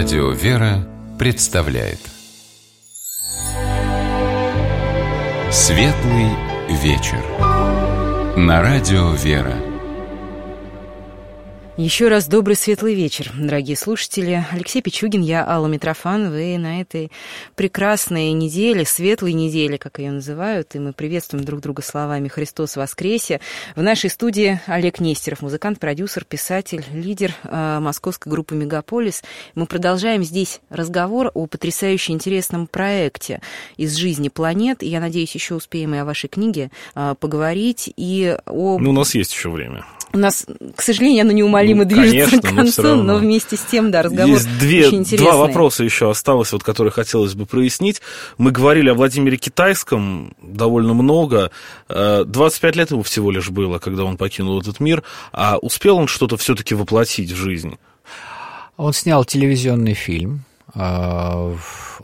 Радио «Вера» представляет Светлый вечер на Радио «Вера». Еще раз добрый светлый вечер, дорогие слушатели. Алексей Пичугин, я Алла Митрофанова, и на этой прекрасной неделе, светлой неделе, как ее называют, и мы приветствуем друг друга словами «Христос воскресе». В нашей студии Олег Нестеров, музыкант, продюсер, писатель, лидер московской группы «Мегаполис». Мы продолжаем здесь разговор о потрясающе интересном проекте из жизни планет, и я надеюсь, еще успеем и о вашей книге поговорить, и о... Ну, у нас есть еще время. У нас, к сожалению, оно неумолимо движется к концу, но вместе с тем, да, разговор есть очень интересный. Два вопроса еще осталось, вот, которые хотелось бы прояснить. Мы говорили о Владимире Китайском довольно много. 25 лет ему всего лишь было, когда он покинул этот мир. А успел он что-то все-таки воплотить в жизнь? Он снял телевизионный фильм. по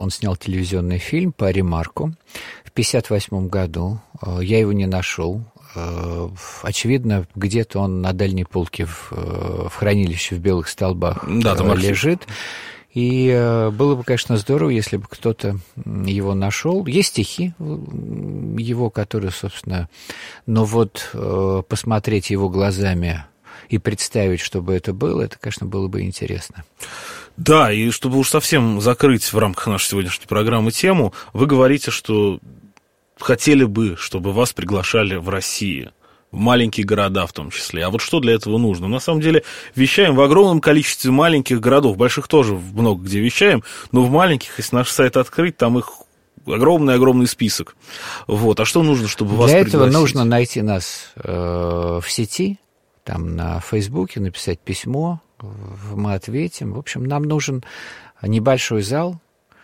Ремарку в 1958 году. Я его не нашел. Очевидно, где-то он на дальней полке в хранилище в Белых Столбах лежит. И было бы, конечно, здорово, если бы кто-то его нашел. Есть стихи его, которые, собственно... Но вот посмотреть его глазами и представить, чтобы это было, это, конечно, было бы интересно. Да, и чтобы уж совсем закрыть в рамках нашей сегодняшней программы тему, вы говорите, что хотели бы, чтобы вас приглашали в Россию, в маленькие города в том числе. А вот что для этого нужно? На самом деле вещаем в огромном количестве маленьких городов, больших тоже много где вещаем, но в маленьких, если наш сайт открыть, там их огромный список. Вот. А что нужно, чтобы вас пригласить? Для этого нужно найти нас в сети, там на Фейсбуке, написать письмо, мы ответим. В общем, нам нужен небольшой зал,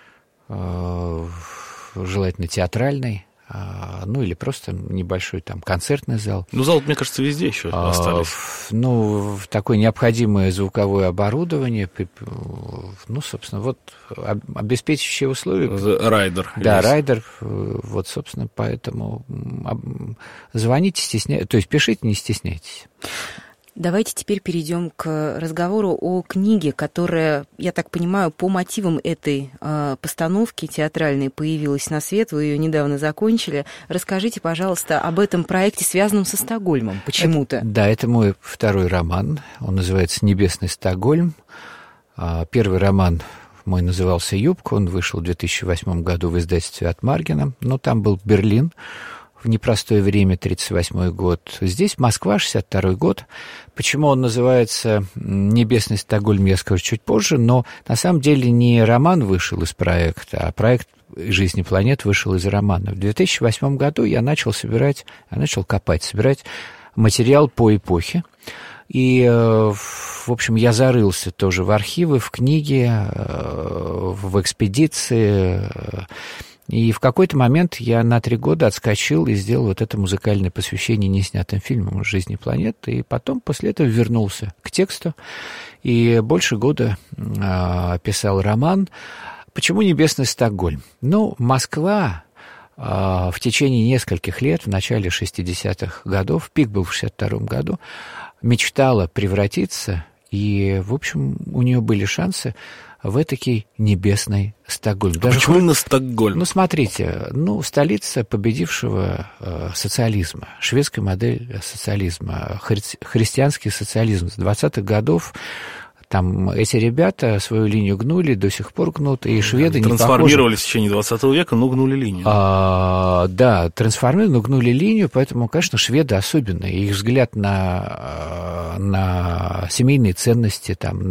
желательно театральный, ну, или просто небольшой там концертный зал. Ну, зал, мне кажется, везде еще остались. Ну, такое необходимое звуковое оборудование, ну, собственно, вот обеспечивающие условия. Райдер. Да, райдер, вот, собственно, поэтому звоните, то есть пишите, не стесняйтесь. Давайте теперь перейдем к разговору о книге, которая, я так понимаю, по мотивам этой постановки театральной появилась на свет. Вы ее недавно закончили. Расскажите, пожалуйста, об этом проекте, связанном со Стокгольмом, почему-то. Это мой второй роман. Он называется «Небесный Стокгольм». Первый роман мой назывался «Юбка». Он вышел в 2008 году в издательстве «От Маргина». Но там был Берлин. В непростое время, 1938 год. Здесь Москва, 1962 год. Почему он называется «Небесный Стокгольм», я скажу чуть позже, но на самом деле не роман вышел из проекта, а проект «Жизни планет» вышел из романа. В 2008 году я начал собирать материал по эпохе. И, в общем, я зарылся тоже в архивы, в книги, в экспедиции. И в какой-то момент я на 3 года отскочил и сделал вот это музыкальное посвящение неснятым фильмам «Жизни планет». И потом после этого вернулся к тексту и больше года писал роман. Почему «Небесный Стокгольм»? Ну, Москва в течение нескольких лет, в начале 60-х годов, пик был в 62-м году, мечтала превратиться, и, в общем, у нее были шансы в этакий небесный Стокгольм. Почему именно Стокгольм? Ну, смотрите, столица победившего социализма, шведская модель социализма, христианский социализм с 20-х годов. Там эти ребята свою линию гнули, до сих пор гнут, и шведы не похожи. Трансформировались в течение 20 века, но гнули линию. Да, трансформировали, но гнули линию, поэтому, конечно, шведы особенные. Их взгляд на семейные ценности, там,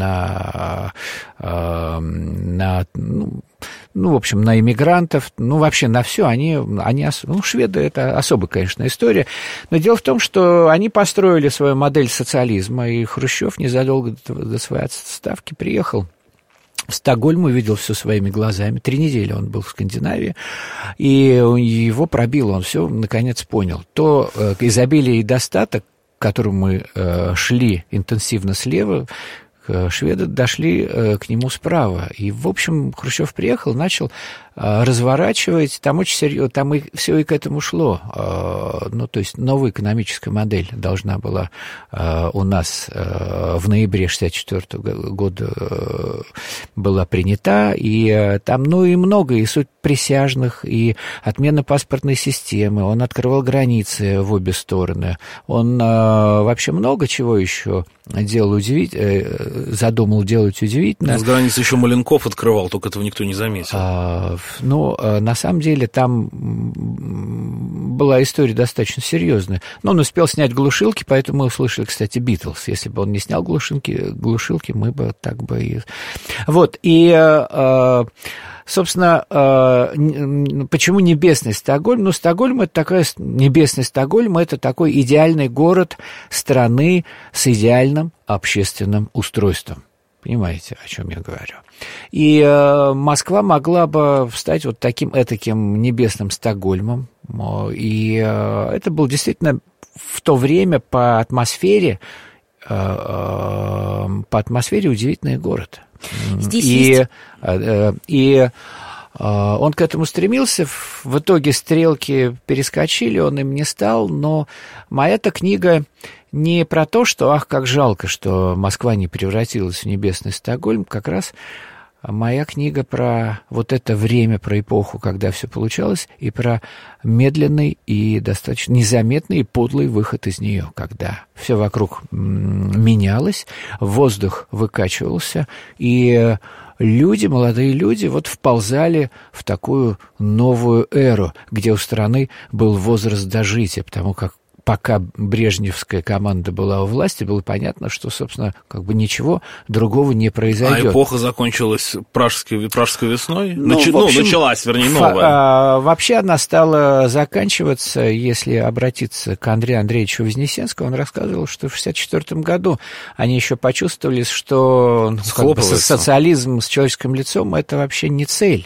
в общем, на иммигрантов, вообще на все, шведы — это особая, конечно, история. Но дело в том, что они построили свою модель социализма, и Хрущев незадолго до своей отставки приехал в Стокгольм, увидел все своими глазами. 3 недели он был в Скандинавии, и его пробило, он все наконец понял. То изобилие и достаток, к которому мы шли интенсивно слева, шведы дошли к нему справа. И, в общем, Хрущев приехал, начал разворачивать, там очень серьезно, там и все и к этому шло. Ну, то есть новая экономическая модель должна была у нас в ноябре 1964 года была принята, и там, ну, и много, и суть присяжных, и отмена паспортной системы, он открывал границы в обе стороны, он вообще много чего еще делал задумал делать удивительно. С границы еще Маленков открывал, только этого никто не заметил. Ну, на самом деле, там была история достаточно серьезная. Но он успел снять глушилки, поэтому мы услышали, кстати, Битлз. Если бы он не снял глушилки, мы бы так бы и... Вот, и... Собственно, почему небесный Стокгольм? Ну, Стокгольм — это такая... Небесный Стокгольм — это такой идеальный город страны с идеальным общественным устройством. Понимаете, о чем я говорю? И Москва могла бы стать вот таким этаким небесным Стокгольмом. И это был действительно в то время по атмосфере удивительный город. Здесь и он к этому стремился, в итоге стрелки перескочили, он им не стал, но моя-то книга не про то, что, ах, как жалко, что Москва не превратилась в небесный Стокгольм, как раз моя книга про вот это время, про эпоху, когда все получалось, и про медленный и достаточно незаметный и подлый выход из нее, когда все вокруг менялось, воздух выкачивался, и люди, молодые люди, вот вползали в такую новую эру, где у страны был возраст дожития, потому как пока брежневская команда была у власти, было понятно, что, собственно, как бы ничего другого не произойдет. А эпоха закончилась Пражской весной? Ну, началась, вернее, новая. Вообще она стала заканчиваться, если обратиться к Андрею Андреевичу Вознесенскому, он рассказывал, что в 1964 году они еще почувствовали, что социализм с человеческим лицом – это вообще не цель.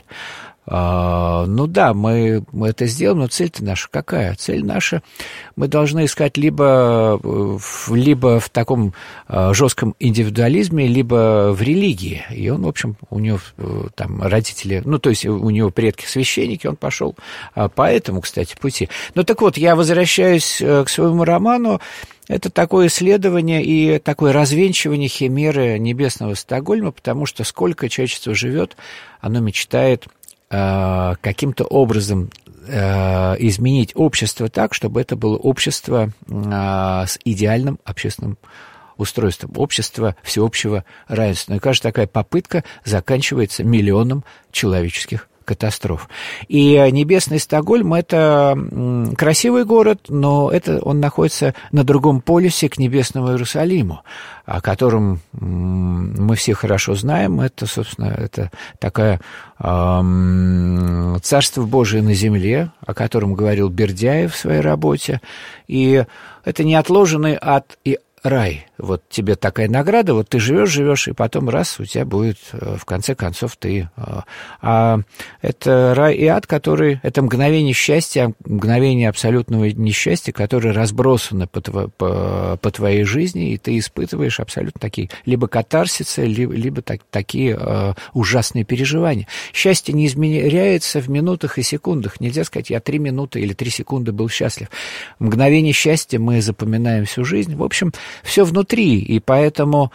Ну да, мы это сделаем, но цель-то наша какая? Цель наша, мы должны искать либо в таком жестком индивидуализме, либо в религии. И он, в общем, у него там родители, ну, то есть у него предки священники, он пошел по этому, кстати, пути. Ну так вот, я возвращаюсь к своему роману. Это такое исследование и такое развенчивание химеры небесного Стокгольма, потому что сколько человечество живет, оно мечтает каким-то образом изменить общество так, чтобы это было общество с идеальным общественным устройством, общество всеобщего равенства. И каждая такая попытка заканчивается миллионом человеческих катастроф. И небесный Стокгольм – это красивый город, но он находится на другом полюсе к небесному Иерусалиму, о котором мы все хорошо знаем. Это, собственно, это такое Царство Божие на земле, о котором говорил Бердяев в своей работе. И это неотложенный ад и рай. Вот тебе такая награда, вот ты живешь, и потом раз, у тебя будет, в конце концов, ты... А это рай и ад, который... Это мгновение счастья, мгновение абсолютного несчастья, которое разбросано по твоей жизни, и ты испытываешь абсолютно такие либо катарсисы, либо такие ужасные переживания. Счастье не измеряется в минутах и секундах. Нельзя сказать, я 3 минуты или 3 секунды был счастлив. Мгновение счастья мы запоминаем всю жизнь. В общем, все внутри, и поэтому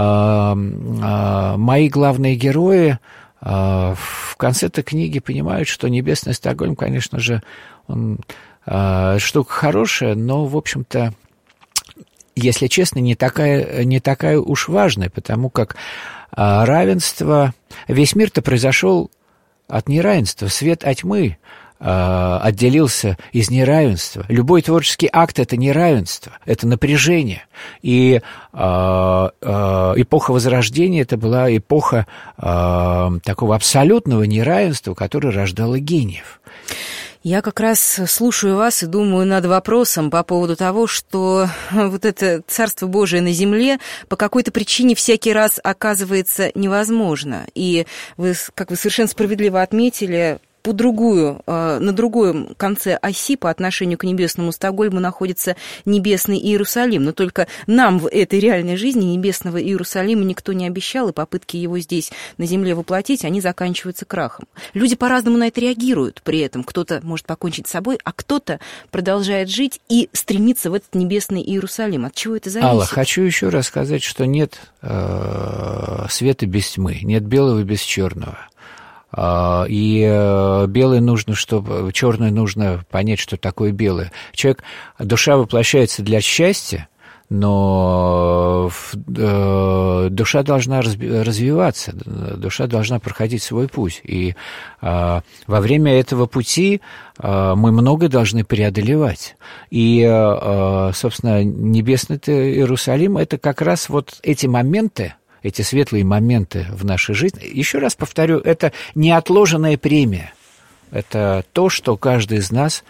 мои главные герои в конце этой книги понимают, что небесный Стокгольм, конечно же, он штука хорошая, но, в общем-то, если честно, не такая уж важная, потому как равенство... Весь мир-то произошел от неравенства, свет от тьмы отделился из неравенства. Любой творческий акт – это неравенство, это напряжение. И эпоха Возрождения – это была эпоха такого абсолютного неравенства, которое рождало гениев. Я как раз слушаю вас и думаю над вопросом по поводу того, что вот это Царство Божие на земле по какой-то причине всякий раз оказывается невозможно. И вы, как вы совершенно справедливо отметили, на другом конце оси по отношению к небесному Стокгольму находится небесный Иерусалим. Но только нам в этой реальной жизни небесного Иерусалима никто не обещал, и попытки его здесь на земле воплотить, они заканчиваются крахом. Люди по-разному на это реагируют при этом. Кто-то может покончить с собой, а кто-то продолжает жить и стремиться в этот небесный Иерусалим. От чего это зависит? Алла, хочу еще раз сказать, что нет света без тьмы, нет белого без черного. И белое нужно, чтобы черное нужно понять, что такое белое. Душа воплощается для счастья, но душа должна развиваться, душа должна проходить свой путь. И во время этого пути мы многое должны преодолевать. И, собственно, небесный Иерусалим – это как раз вот эти моменты, эти светлые моменты в нашей жизни. Еще раз повторю, это неотложенная премия. Это то, что каждый из нас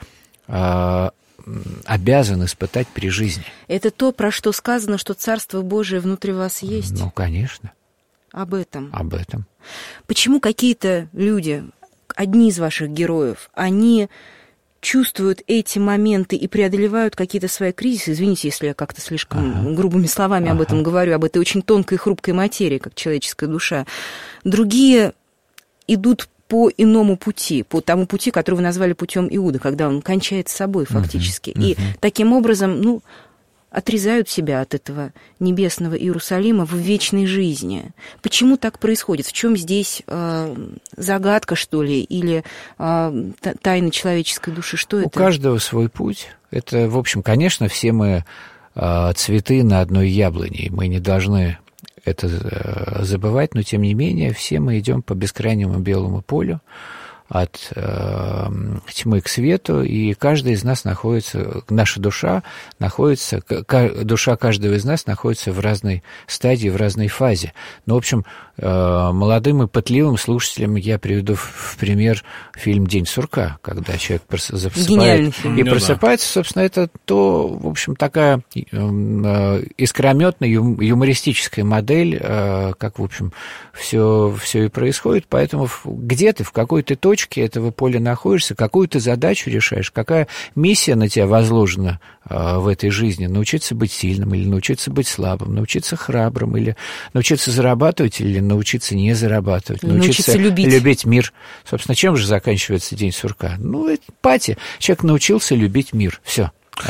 обязан испытать при жизни. Это то, про что сказано, что Царство Божие внутри вас есть? Ну, конечно. Об этом? Об этом. Почему какие-то люди, одни из ваших героев, они чувствуют эти моменты и преодолевают какие-то свои кризисы? Извините, если я как-то слишком грубыми словами об этом говорю, об этой очень тонкой и хрупкой материи, как человеческая душа. Другие идут по иному пути, по тому пути, который вы назвали путем Иуда, когда он кончает с собой фактически. И таким образом, отрезают себя от этого небесного Иерусалима в вечной жизни. Почему так происходит? В чем здесь загадка, что ли, или тайна человеческой души? Что это? У каждого свой путь. Это, в общем, конечно, все мы цветы на одной яблоне, и мы не должны это забывать, но, тем не менее, все мы идем по бескрайнему белому полю, от тьмы к свету, и каждый из нас находится, наша душа находится, душа каждого из нас находится в разной стадии, в разной фазе. Но, в общем, молодым и пытливым слушателям я приведу в пример фильм «День сурка», когда человек засыпает и просыпается. Собственно, это то, в общем, такая искрометная, юмористическая модель, как, в общем, все и происходит. Поэтому где ты, в какой ты точке этого поля находишься, какую ты задачу решаешь, какая миссия на тебя возложена в этой жизни, научиться быть сильным или научиться быть слабым, научиться храбрым или научиться зарабатывать или научиться не зарабатывать, научиться любить мир. Собственно, чем же заканчивается День сурка? Это пати. Человек научился любить мир. Все.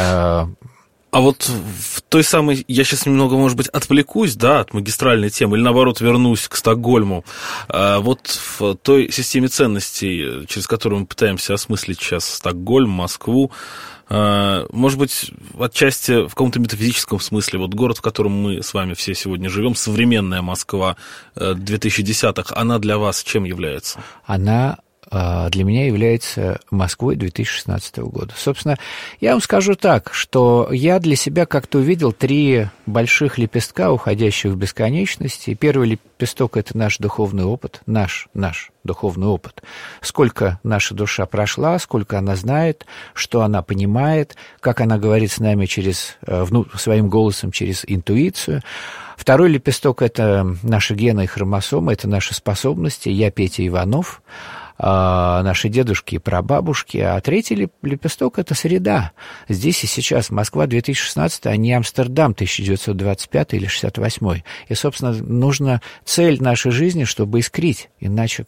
А вот в той самой, я сейчас немного, может быть, отвлекусь, от магистральной темы, или, наоборот, вернусь к Стокгольму. Вот в той системе ценностей, через которую мы пытаемся осмыслить сейчас Стокгольм, Москву, может быть, отчасти в каком-то метафизическом смысле, вот город, в котором мы с вами все сегодня живем, современная Москва 2010-х, она для вас чем является? Она для меня является Москвой 2016 года. Собственно, я вам скажу так, что я для себя как-то увидел 3 больших лепестка, уходящих в бесконечность. И первый лепесток – это наш духовный опыт, наш духовный опыт. Сколько наша душа прошла, сколько она знает, что она понимает, как она говорит с нами своим голосом через интуицию. Второй лепесток – это наши гены и хромосомы, это наши способности. Я Петя Иванов, наши дедушки и прабабушки, а третий лепесток – это среда. Здесь и сейчас Москва 2016, а не Амстердам 1925 или 68. И, собственно, цель нашей жизни, чтобы искрить, иначе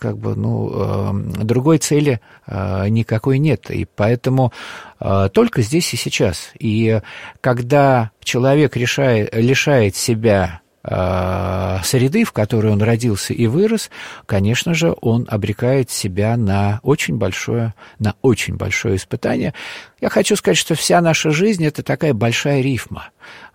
другой цели никакой нет. И поэтому только здесь и сейчас. И когда человек лишает себя среды, в которой он родился и вырос, конечно же, он обрекает себя на очень большое испытание. Я хочу сказать, что вся наша жизнь – это такая большая рифма.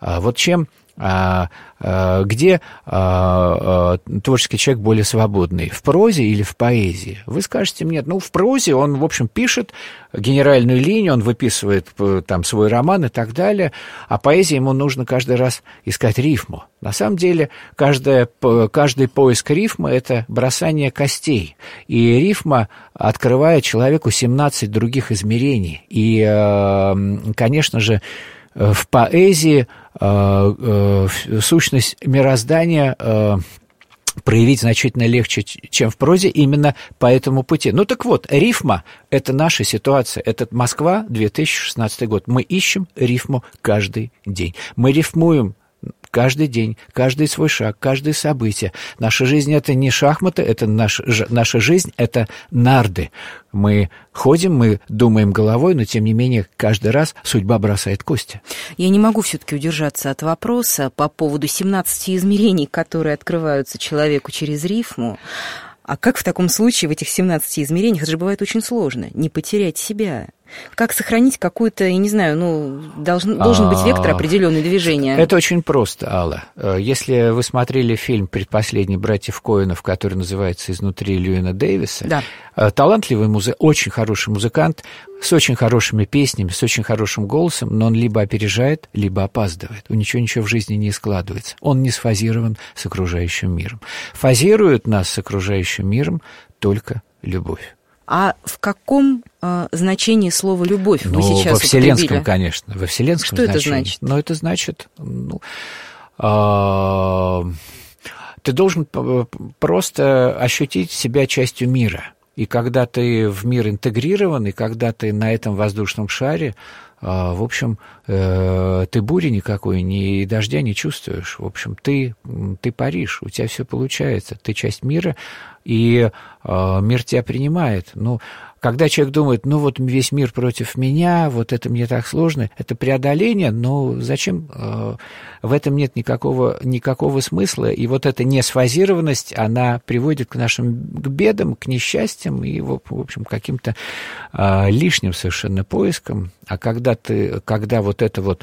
Где творческий человек более свободный, в прозе или в поэзии? Вы скажете мне, в прозе он, в общем, пишет генеральную линию, он выписывает там свой роман и так далее, а поэзии ему нужно каждый раз искать рифму. На самом деле, каждый поиск рифмы – это бросание костей, и рифма открывает человеку 17 других измерений. И, конечно же, в поэзии сущность мироздания проявить значительно легче, чем в прозе, именно по этому пути. Ну так вот, рифма – это наша ситуация, это Москва, 2016 год. Мы ищем рифму каждый день. Мы рифмуем каждый день, каждый свой шаг, каждое событие. Наша жизнь – это не шахматы, это наша жизнь – это нарды. Мы ходим, мы думаем головой, но, тем не менее, каждый раз судьба бросает кости. Я не могу все-таки удержаться от вопроса по поводу 17 измерений, которые открываются человеку через рифму. А как в таком случае в этих 17 измерениях, это же бывает очень сложно, не потерять себя? Как сохранить какую-то, я не знаю, должен быть вектор определенного движения? Это очень просто, Алла. Если вы смотрели фильм «Предпоследний» братьев Коэнов, который называется «Изнутри» Льюина Дэвиса, да. Талантливый очень хороший музыкант, с очень хорошими песнями, с очень хорошим голосом, но он либо опережает, либо опаздывает. У него ничего в жизни не складывается. Он не сфазирован с окружающим миром. Фазирует нас с окружающим миром только любовь. А в каком значении слова «любовь» вы сейчас во вселенском, употребили? Конечно, во вселенском значении. Что это значит? Ну, это значит, ты должен просто ощутить себя частью мира. И когда ты в мир интегрирован, и когда ты на этом воздушном шаре, в общем, ты бури никакой, ни дождя не чувствуешь. В общем, ты паришь, у тебя все получается, ты часть мира, и мир тебя принимает. Ну, когда человек думает, ну вот весь мир против меня, вот это мне так сложно, это преодоление, но зачем? В этом нет никакого смысла, и вот эта несфазированность, она приводит к нашим бедам, к несчастьям и, в общем, к каким-то лишним совершенно поискам. А когда вот это вот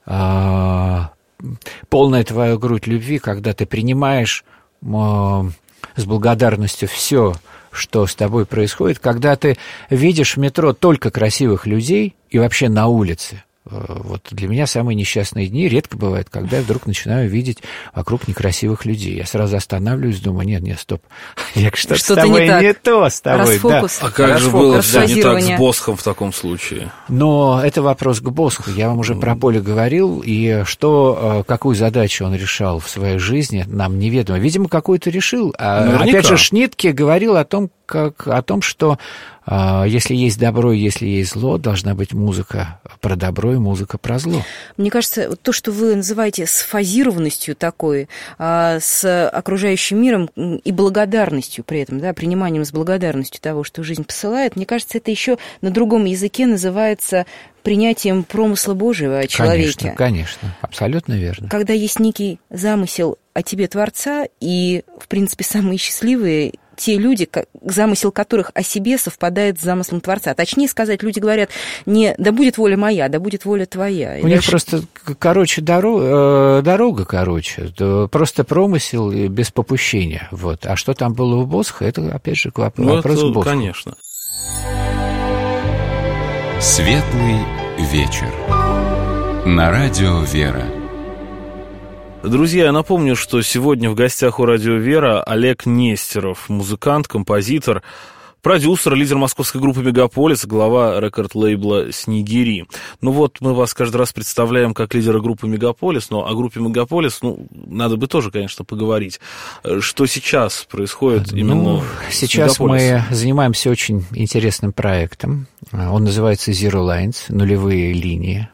полная твоя грудь любви, когда ты принимаешь с благодарностью все, что с тобой происходит, когда ты видишь в метро только красивых людей и вообще на улице. Вот для меня самые несчастные дни редко бывают, когда я вдруг начинаю видеть вокруг некрасивых людей. Я сразу останавливаюсь, думаю, нет, стоп. Что-то с тобой не то, с тобой. Расфокус. Да. А как же было не так с Босхом в таком случае? Но это вопрос к Босху. Я вам уже про Поле говорил, и какую задачу он решал в своей жизни, нам неведомо. Видимо, какую-то решил. Опять же, Шнитке говорил о том, что если есть добро и если есть зло, должна быть музыка про добро и музыка про зло. Мне кажется, то, что вы называете сфазированностью такой, с окружающим миром и благодарностью при этом, да, приниманием с благодарностью того, что жизнь посылает, мне кажется, это еще на другом языке называется принятием промысла Божьего о человеке. Конечно, абсолютно верно. Когда есть некий замысел о тебе Творца, и, в принципе, самые счастливые те люди, замысел которых о себе совпадает с замыслом Творца. Точнее сказать, люди говорят не «да будет воля моя», «да будет воля твоя». У них просто дорога короче, просто промысел без попущения. Вот. А что там было у Босха, это, опять же, вопрос к Босху. Конечно. Светлый вечер. На радио «Вера». Друзья, я напомню, что сегодня в гостях у радио «Вера» Олег Нестеров, музыкант, композитор, продюсер, лидер московской группы «Мегаполис», глава рекорд-лейбла «Снегири». Ну вот, мы вас каждый раз представляем как лидера группы «Мегаполис», но о группе «Мегаполис», надо бы тоже, конечно, поговорить. Что сейчас происходит именно сейчас мы занимаемся очень интересным проектом. Он называется «Zero Lines», «Нулевые линии».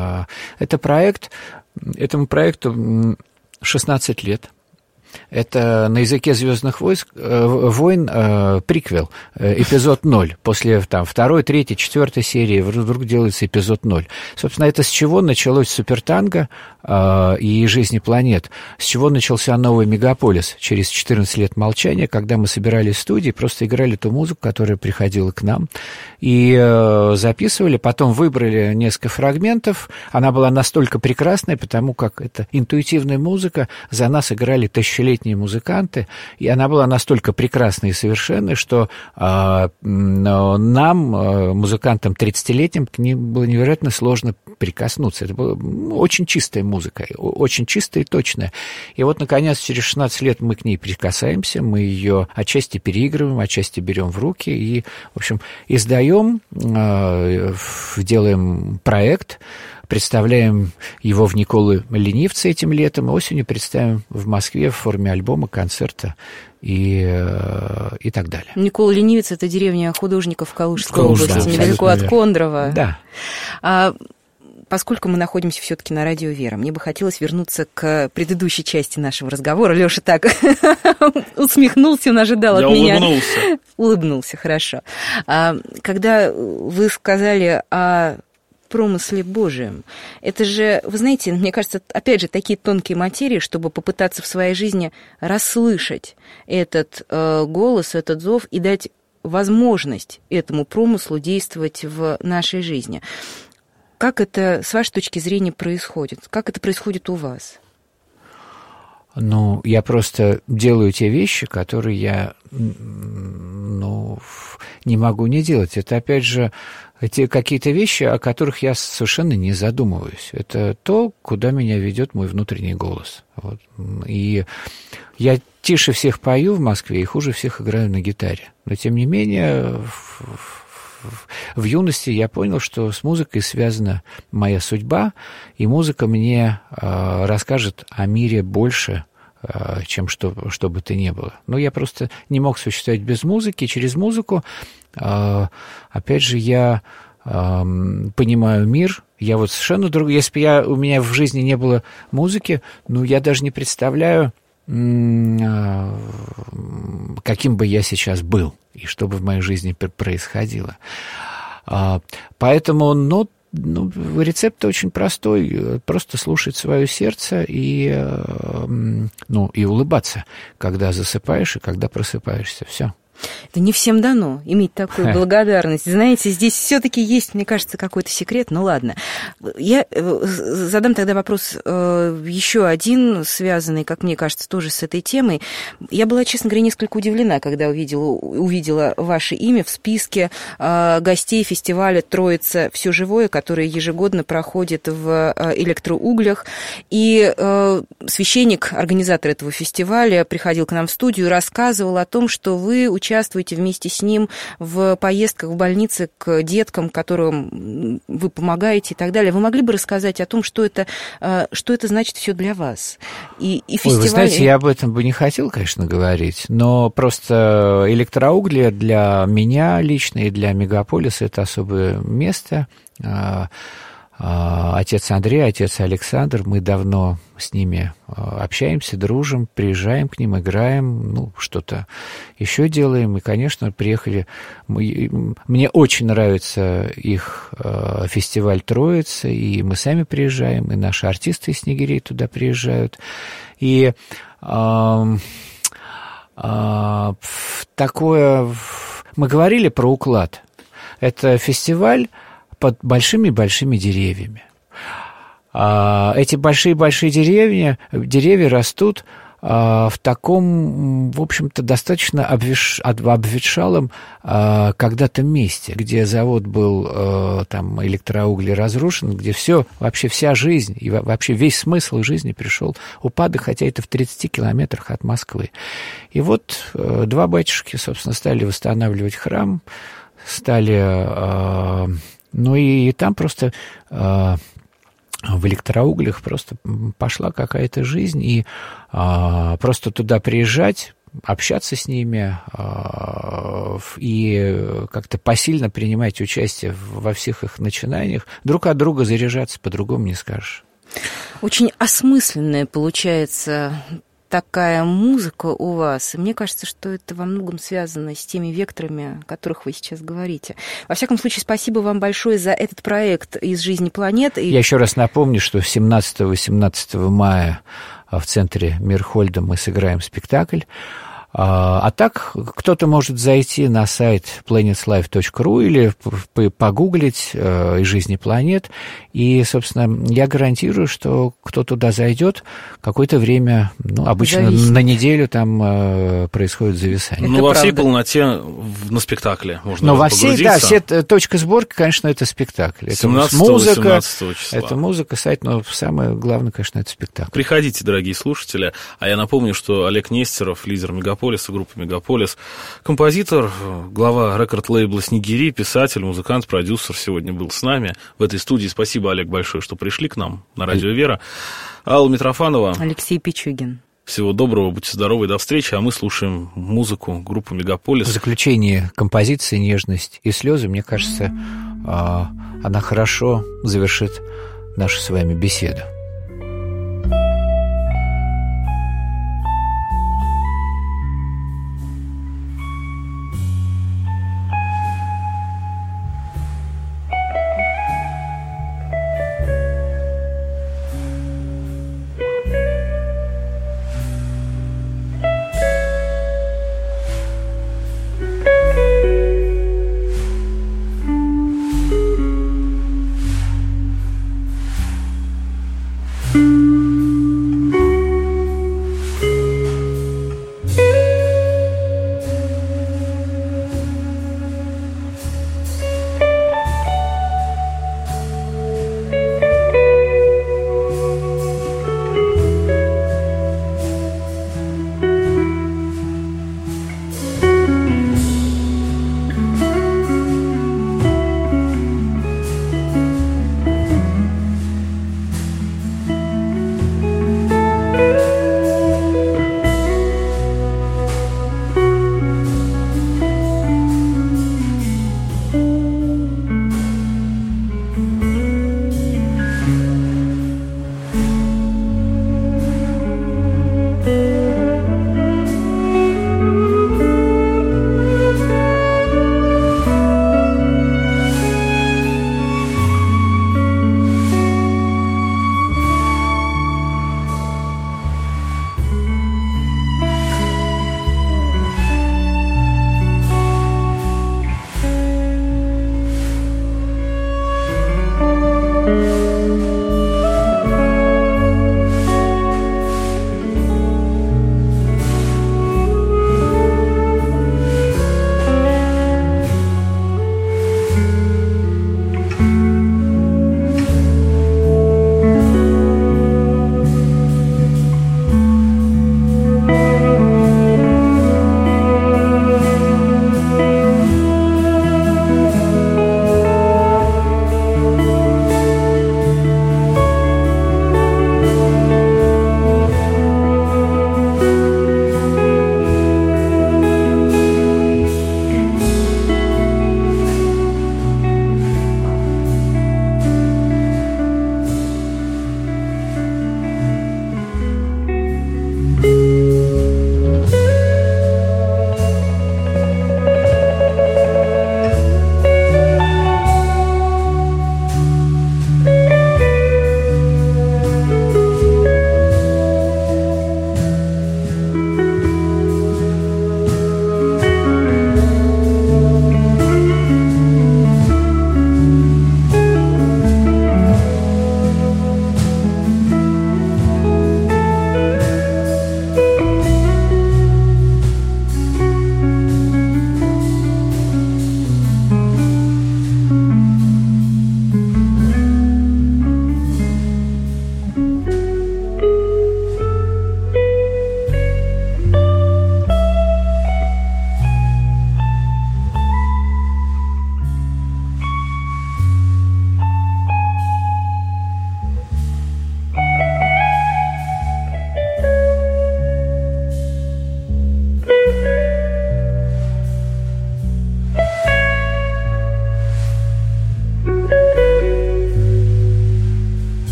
Этому проекту 16 лет. Это на языке «Звездных войн» приквел, эпизод 0. После второй, третьей, четвертой серии вдруг делается эпизод 0. Собственно, это с чего началось «Супертанго» и «Жизни планет», с чего начался новый «Мегаполис» через 14 лет молчания, когда мы собирались в студии, просто играли ту музыку, которая приходила к нам, и записывали, потом выбрали несколько фрагментов. Она была настолько прекрасной, потому как это интуитивная музыка, за нас играли тысячелетние музыканты, и она была настолько прекрасной и совершенной, что нам, музыкантам 30-летним, к ней было невероятно сложно прикоснуться. Это была очень чистая музыка, очень чистая и точная. И вот, наконец, через 16 лет мы к ней прикасаемся, мы ее отчасти переигрываем, отчасти берем в руки и, в общем, издаем, делаем проект, представляем его в Николы Ленивце этим летом, осенью представим в Москве в форме альбома, концерта и так далее. Никола Ленивец — это деревня художников в Калужской области, да, недалеко от Кондрово. Да. Поскольку мы находимся все-таки на радио «Вера», мне бы хотелось вернуться к предыдущей части нашего разговора. Лёша так усмехнулся, он ожидал от меня. Я Улыбнулся, хорошо. Когда вы сказали о промысле Божием, это же, вы знаете, мне кажется, опять же, такие тонкие материи, чтобы попытаться в своей жизни расслышать этот голос, этот зов и дать возможность этому промыслу действовать в нашей жизни. Как это, с вашей точки зрения, происходит? Как это происходит у вас? Ну, я просто делаю те вещи, которые я, не могу не делать. Это, опять же, какие-то вещи, о которых я совершенно не задумываюсь. Это то, куда меня ведет мой внутренний голос. Вот. И я тише всех пою в Москве и хуже всех играю на гитаре. Но, тем не менее, в юности я понял, что с музыкой связана моя судьба, и музыка мне расскажет о мире больше, чем что бы то ни было. Но я просто не мог существовать без музыки. Через музыку, опять же, я понимаю мир. Я вот совершенно другой. Если бы у меня в жизни не было музыки, я даже не представляю, каким бы я сейчас был и что бы в моей жизни происходило. Поэтому, рецепт очень простой. Просто слушать свое сердце и улыбаться, когда засыпаешь и когда просыпаешься. Все. Это не всем дано иметь такую благодарность. Знаете, здесь все-таки есть, мне кажется, какой-то секрет. Ну ладно. Я задам тогда вопрос еще один, связанный, как мне кажется, тоже с этой темой. Я была, честно говоря, несколько удивлена, когда увидела ваше имя в списке гостей фестиваля «Троица. Все живое», который ежегодно проходит в Электроуглях. И священник, организатор этого фестиваля, приходил к нам в студию и рассказывал о том, что вы участвуете вместе с ним в поездках в больницы к деткам, которым вы помогаете и так далее. Вы могли бы рассказать о том, что это значит все для вас? И фестиваль... Вы знаете, я об этом бы не хотел, конечно, говорить, но просто Электроугли для меня лично и для Мегаполиса — это особое место. Отец Андрей, отец Александр, мы давно с ними общаемся, дружим, приезжаем к ним, играем, что-то еще делаем. И, конечно, приехали... Мне очень нравится их фестиваль «Троица», и мы сами приезжаем, и наши артисты из Снегирей туда приезжают. И такое... Мы говорили про уклад. Это фестиваль под большими-большими деревьями. Эти большие-большие деревья растут в таком, в общем-то, достаточно обветшалом когда-то месте, где завод был, там, Электроугли разрушен, где вообще вся жизнь и вообще весь смысл жизни пришел упадок, хотя это в 30 километрах от Москвы. И вот два батюшки, собственно, стали восстанавливать храм, и там просто в Электроуглях просто пошла какая-то жизнь, и просто туда приезжать, общаться с ними и как-то посильно принимать участие во всех их начинаниях, друг от друга заряжаться, по-другому не скажешь. Очень осмысленная получается такая музыка у вас, и мне кажется, что это во многом связано с теми векторами, о которых вы сейчас говорите. Во всяком случае, спасибо вам большое за этот проект «Из жизни планет». Я еще раз напомню, что 17-18 мая в центре Мирхольда мы сыграем спектакль. А так кто-то может зайти на сайт planetslife.ru или погуглить «Из жизни планет», и, собственно, я гарантирую, что кто туда зайдет, какое-то время, обычно на неделю там происходит зависание. Во всей полноте на спектакле можно погрузиться. Все точка сборки, конечно, это спектакль. Это музыка, это музыка, сайт, но самое главное, конечно, это спектакль. Приходите, дорогие слушатели, а я напомню, что Олег Нестеров, лидер Мегаполиса, Мегаполиса, группы «Мегаполис». Композитор, глава рекорд-лейбла «Снегири», писатель, музыкант, продюсер сегодня был с нами в этой студии. Спасибо, Олег, большое, что пришли к нам на радио «Вера». Алла Митрофанова. Алексей Пичугин. Всего доброго, будьте здоровы, до встречи, а мы слушаем музыку группы «Мегаполис». В заключение композиции «Нежность и слезы», мне кажется, она хорошо завершит нашу с вами беседу.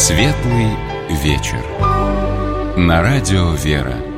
Светлый вечер. На радио «Вера».